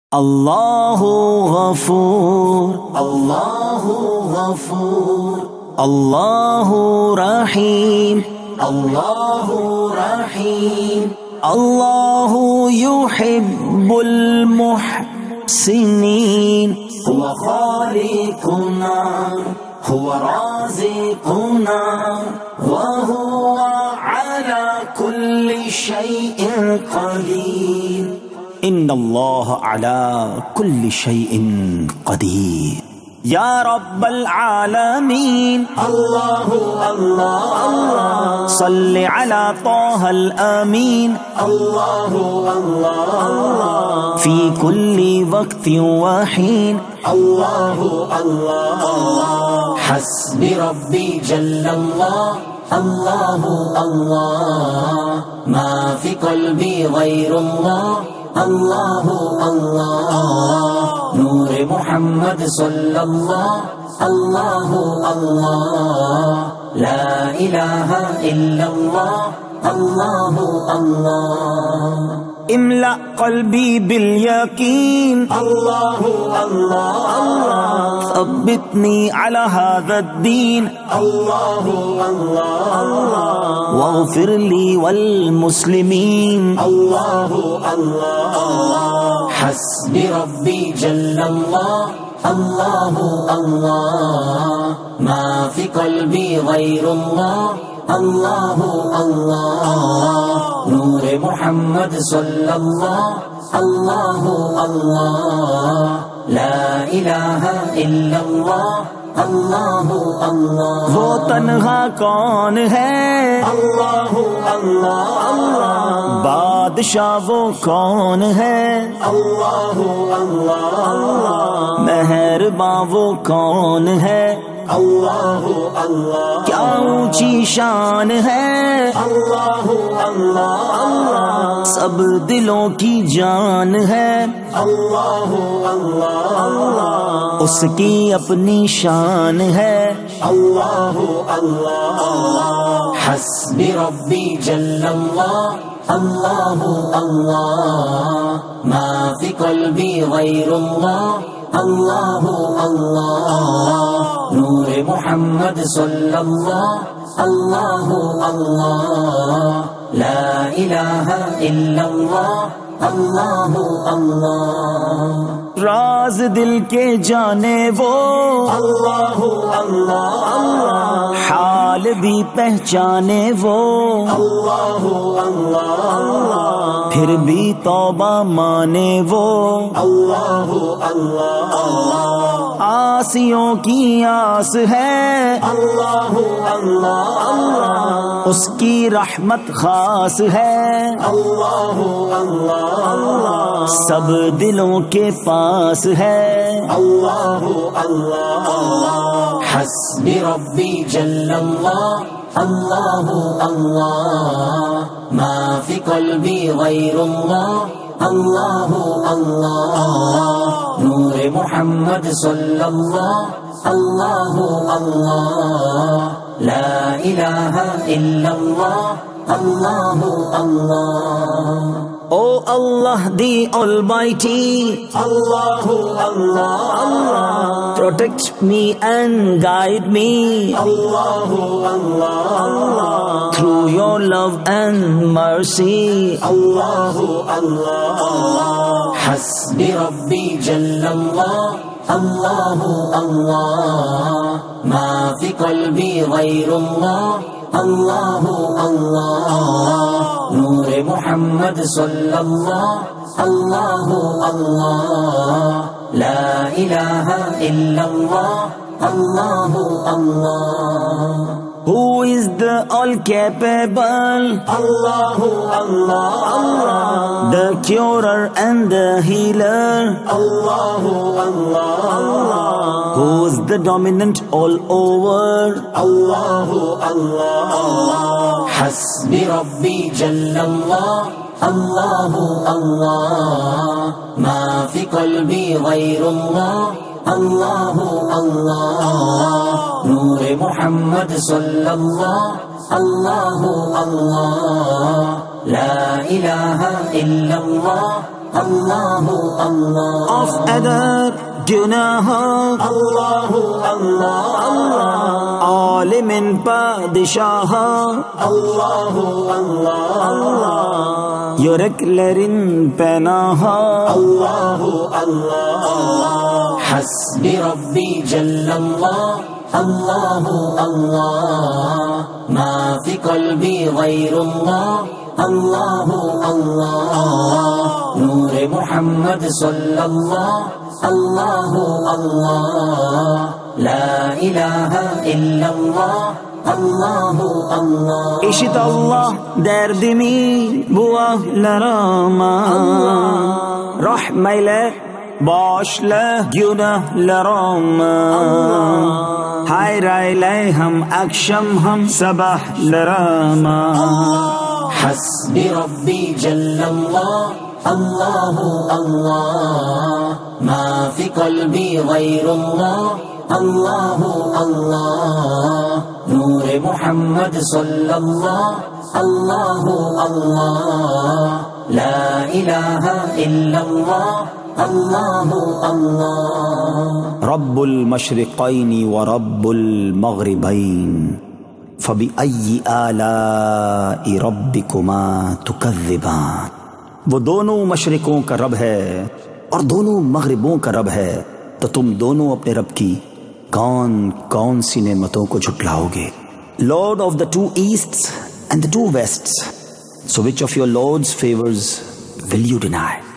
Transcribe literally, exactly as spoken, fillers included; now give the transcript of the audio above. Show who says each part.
Speaker 1: अल्लाहु गफूर, अल्लाहु गफूर, अल्लाहु रहीम, अल्लाहु रहीम, अल्लाहु युहिब्बुल मुहसिनीन। हुवा खालिकुना, हुवा राज़िकुना, व हुवा अला कुल्ली शैइन क़दीर। इन्नल्लाह अला कुल्ली शैइन क़दीर। या रब्बल आलमीन, अल्लाहु अल्लाह अल्लाह, सल्लि अला ताहल अमीन, अल्लाहु अल्लाह अल्लाह, फी कुल्ली वक्तिन व हीन, अल्लाहु अल्लाह अल्लाह, हस्बी रब्बी जल्लल्लाह, अल्लाहु अल्लाह, मा फी क़ल्बी गैरुल्लाह, अल्लाहु अल्लाह, नूरे मुहम्मद सल्लल्लाह, अल्लाहु अल्लाह, ला इलाहा इल्लल्लाह, अल्लाहु अल्लाह। इमला क़ल्बी बिल यकीन, अल्लाहु अल्लाह अल्लाह, सब्बितनी अला हाज़ा-द्दीन, अल्लाहु अल्लाह अल्लाह, वग़फ़िर ली वल मुस्लिमीन, अल्लाहु अल्लाह अल्लाह, हस्बी रब्बी जल्लल्लाह, अल्लाहु अल्लाह, मा फी क़ल्बी गैरुल्लाह, अल्लाहु अल्लाह, नूरे मुहम्मद सल्लल्लाह, अल्लाहु अल्लाह, ला इलाहा इल्लल्लाह, अल्लाहु अल्लाह। वो तन्हा कौन है, अल्लाहु अल्लाह अल्लाह, बादशाह वो कौन है, अल्लाहु अल्लाह अल्लाह, मेहरबान वो कौन है, अल्लाहु अल्लाह, क्या ऊंची शान है, अल्लाहु अल्लाह अल्लाह, सब दिलों की जान है, अल्लाहु अल्लाह अल्लाह, उसकी अपनी शान है, अल्लाहु अल्लाह अल्लाह, हस्बी रब्बी जल्लल्लाह, अल्लाहु अल्लाह, मा फी क़ल्बी गैरुल्लाह, अल्लाहु अल्लाह, नूरे मुहम्मद सल्लल्लाह, अल्लाहु अल्लाह, ला इलाहा इल्लल्लाह, अल्लाहु अल्लाह। राज दिल के जाने वो, अल्लाहु अल्लाह अल्लाह, हाल भी पहचाने वो, अल्लाहु अल्लाह अल्लाह, फिर भी तौबा माने वो, अल्लाहु अल्लाह अल्लाह, आसियों की आस है, अल्लाहु अल्लाह अल्लाह, उसकी रहमत खास है, अल्लाहु अल्लाह अल्लाह, सब दिलों के पास है, अल्लाहु अल्लाह अल्लाह, हस्बी रब्बी जल्लल्लाह, अल्लाहु अल्लाह, मा फी क़ल्बी गैरुल्लाह, अल्लाहु अल्लाह, नूरे मुहम्मद सल्लल्लाह, अल्लाहु अल्लाह, ला इलाहा इल्लल्लाह, अल्लाहु अल्लाह। O Allah the Almighty, Allahu Allah Allah, protect me and guide me, Allahu Allah Allah, through your love and mercy, Allahu Allah Allah, Hasbi Rabbi Jallallah, Allahu Allah, ma fi qalbi ghayrullah, Allahu Allah, नूरे मुहम्मद सल्लल्लाह, अल्लाहु अल्लाह, ला इलाहा इल्लल्लाह, अल्लाहु अल्लाह। Who is the all-capable? Allahu Allah Allah, the curer and the healer. Allahu Allah Allah, who's the dominant all over? Allahu Allah Allah, Hasbi Rabbi Jallallah, Allahu Allah, ma fi qalbi ghayrullah, Allahu Allah, नूरे मुहम्मद सल्लल्लाह, अल्लाहु अल्लाह, ला इलाहा इल्लल्लाह, Allahu Allah.
Speaker 2: Of other गुनाह
Speaker 1: Allahu Allah.
Speaker 2: Allah. आलिमिन पादिशाह
Speaker 1: Allahu Allah.
Speaker 2: Allah. युरकलरिन पनाह
Speaker 1: Allahu Allah. Hasbi Rabbi Jallallah. Allahu Allah. Ma fi qalbi ghayrullah. Allahu Allah. Noor Muhammad sallallahu. Allahu Allah. La ilaha illallah. Allahu Allah.
Speaker 2: İşit Allah derdimi bu ahlarama. Rahmeyle bağışla günahlarıma. Hayır eyle hem akşam hem sabahlarıma.
Speaker 1: Hasbi Rabbi Jallallah. Allahu Allah. Ma fi qalbi ghayrullah. Allahu Allah. Noor Muhammad sallallahu. Allahu Allah. La ilaha illallah. Allahu Allah.
Speaker 2: Rabbul mashriqaini wa Rabbul maghribain. फबिअय्यि आलाइ रब्बिकुमा तुकज़्ज़िबान। वो दोनों मशरिकों का रब है और दोनों मगरिबों का रब है, तो तुम दोनों अपने रब की कौन कौन सी नेमतों को झुटलाओगे? Lord of the two easts and the two wests, so which of your lord's favours will you deny?